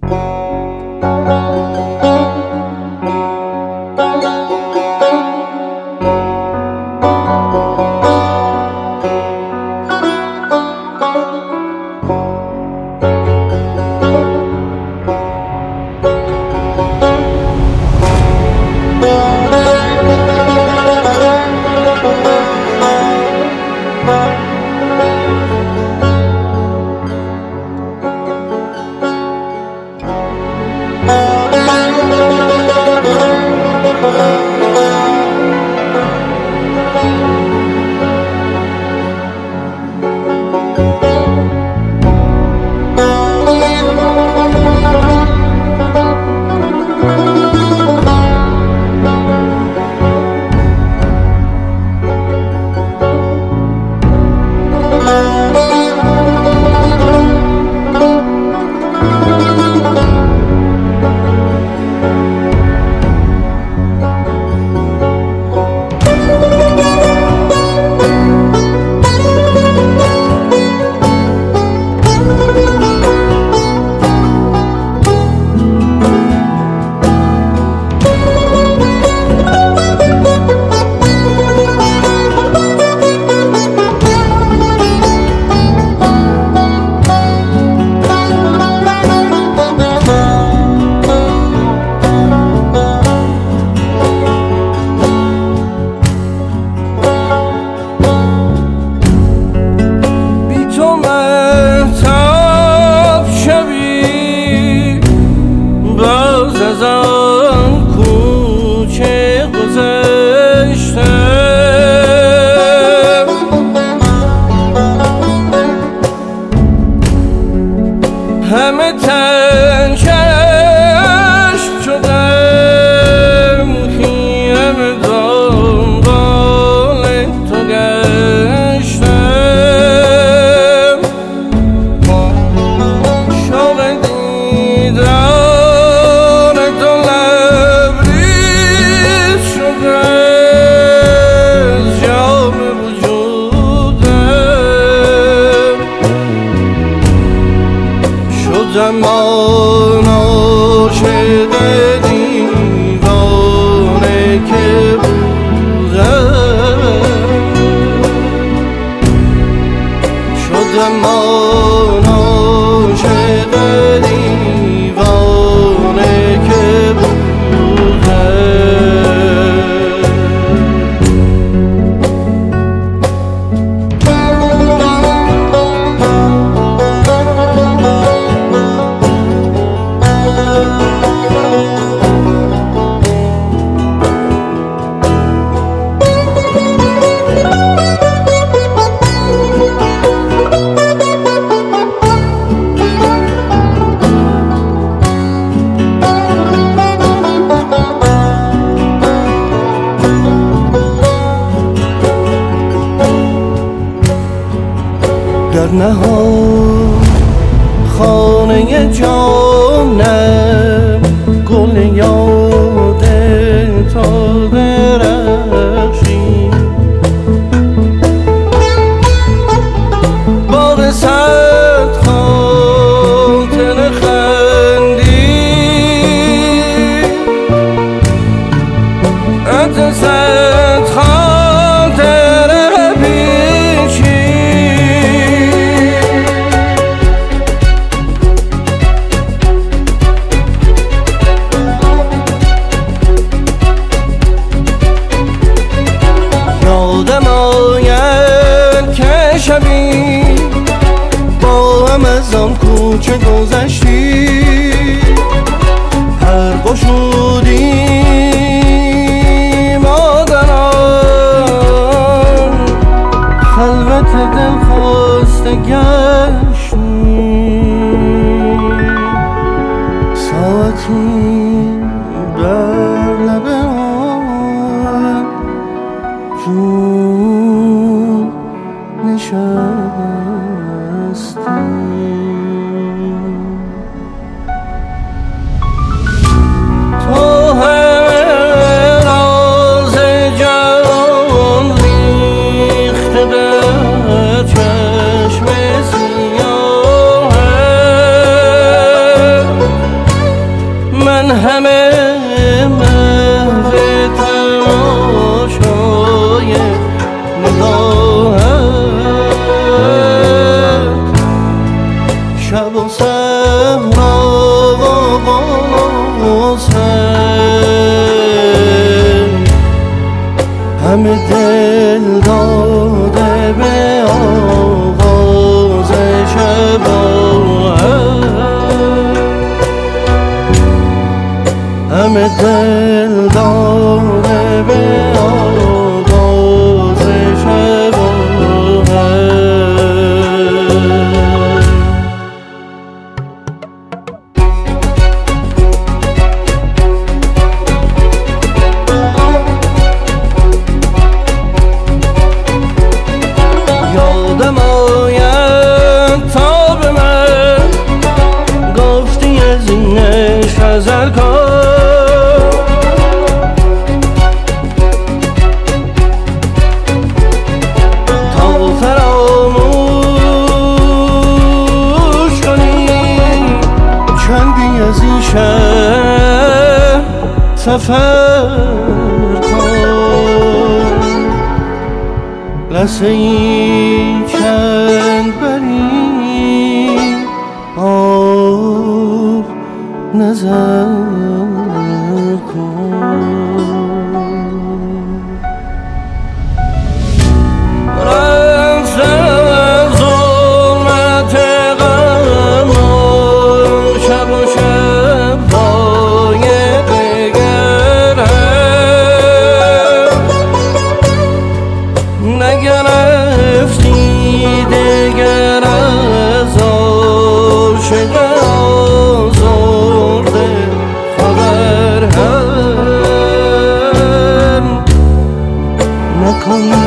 همه تن چشم شدم خیره به دنبال تو گشتم شوق دیدار تو لبریز شده از جام وجودم شدم عاشق دیوانه که بودم شدم عاشق دیوانه که در نهان خانه جانم گل یاد تا درخشی بار صد خاطر خندی عطر صد خاطر پیچی یادم آید که شبی با هم از آن کوچه گذشتی هر گشودیم آدن آن خلوت دل خواسته گشتیم ساعتی بر لب آن جون نشستیم تو همه راز جان ریخته در چشم سیاهم همه محو تماشای نگاهت، شب و صحرا و حسین، همه دل داده به آغاز شباهت، همه دل داده به آغاز شباهت. یادم آید تا به من گفتی از این عشق حذر کن، تا فراموش کنی چندی از این شهر سفر کن، لحظه ای چند بری آب نظر کن. رفتم از ظلمت غم و شب و شب‌های دگرم، نگرفتی دگر از عاشق آزرده خبر هم، نکن